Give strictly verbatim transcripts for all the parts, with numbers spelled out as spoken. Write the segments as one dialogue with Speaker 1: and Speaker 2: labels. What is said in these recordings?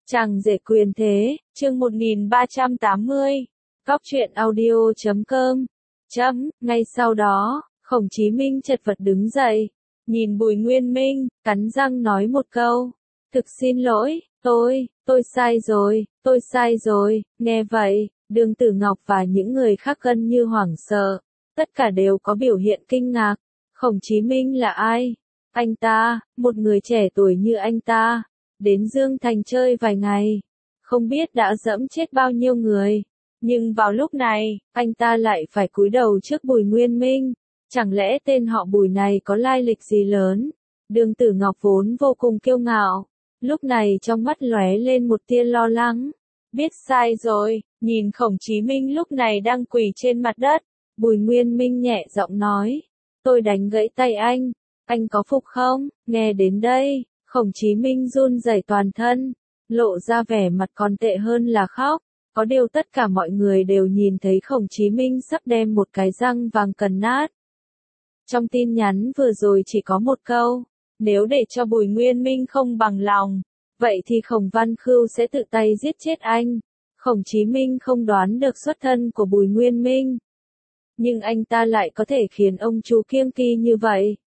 Speaker 1: Chàng rể quyền thế, chương một nghìn ba trăm tám mươi. Góc truyện audio chấm com. Chấm, ngay sau đó, Khổng Chí Minh chật vật đứng dậy, nhìn Bùi Nguyên Minh, cắn răng nói một câu. Thực xin lỗi, tôi, tôi sai rồi, tôi sai rồi, nghe vậy, Đường Tử Ngọc và những người khác gần như hoảng sợ, tất cả đều có biểu hiện kinh ngạc. Khổng Chí Minh là ai? Anh ta, một người trẻ tuổi như anh ta, đến Dương Thành chơi vài ngày, không biết đã dẫm chết bao nhiêu người. Nhưng vào lúc này, anh ta lại phải cúi đầu trước Bùi Nguyên Minh. Chẳng lẽ tên họ Bùi này có lai lịch gì lớn? Đường Tử Ngọc vốn vô cùng kiêu ngạo, lúc này trong mắt lóe lên một tia lo lắng. Biết sai rồi, nhìn Khổng Chí Minh lúc này đang quỳ trên mặt đất, Bùi Nguyên Minh nhẹ giọng nói, tôi đánh gãy tay anh, anh có phục không? Nghe đến đây, Khổng Chí Minh run rẩy toàn thân, lộ ra vẻ mặt còn tệ hơn là khóc. Có điều tất cả mọi người đều nhìn thấy Khổng Chí Minh sắp đem một cái răng vàng cần nát. Trong tin nhắn vừa rồi chỉ có một câu, nếu để cho Bùi Nguyên Minh không bằng lòng, vậy thì Khổng Văn Khưu sẽ tự tay giết chết anh. Khổng Chí Minh không đoán được xuất thân của Bùi Nguyên Minh, nhưng anh ta lại có thể khiến ông chú kiêng kỵ như vậy.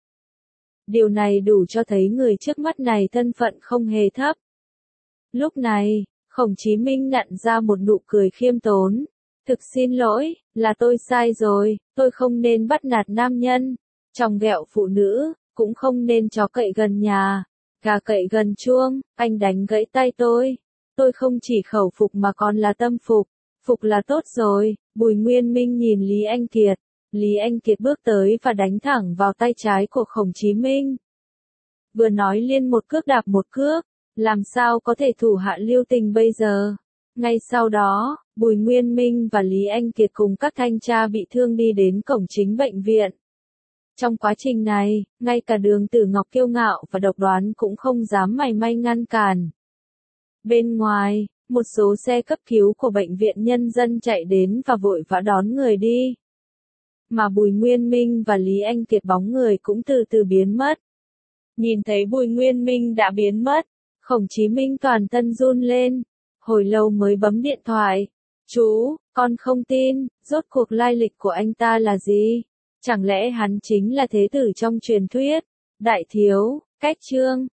Speaker 1: Điều này đủ cho thấy người trước mắt này thân phận không hề thấp. Lúc này, Khổng Chí Minh nặn ra một nụ cười khiêm tốn. Thực xin lỗi, là tôi sai rồi, tôi không nên bắt nạt nam nhân, chòng ghẹo phụ nữ, cũng không nên chó cậy gần nhà, gà cậy gần chuông, anh đánh gãy tay tôi. Tôi không chỉ khẩu phục mà còn là tâm phục, phục là tốt rồi. Bùi Nguyên Minh nhìn Lý Anh Kiệt, Lý Anh Kiệt bước tới và đánh thẳng vào tay trái của Khổng Chí Minh. Vừa nói liên một cước đạp một cước, làm sao có thể thủ hạ lưu tình bây giờ. Ngay sau đó, Bùi Nguyên Minh và Lý Anh Kiệt cùng các thanh tra bị thương đi đến cổng chính bệnh viện. Trong quá trình này, ngay cả Đường Tử Ngọc kiêu ngạo và độc đoán cũng không dám mảy may ngăn cản. Bên ngoài, một số xe cấp cứu của bệnh viện nhân dân chạy đến và vội vã đón người đi. Mà Bùi Nguyên Minh và Lý Anh Kiệt bóng người cũng từ từ biến mất. Nhìn thấy Bùi Nguyên Minh đã biến mất, Khổng Chí Minh toàn thân run lên, hồi lâu mới bấm điện thoại. Chú, con không tin, rốt cuộc lai lịch của anh ta là gì? Chẳng lẽ hắn chính là thế tử trong truyền thuyết? Đại thiếu, cách chương,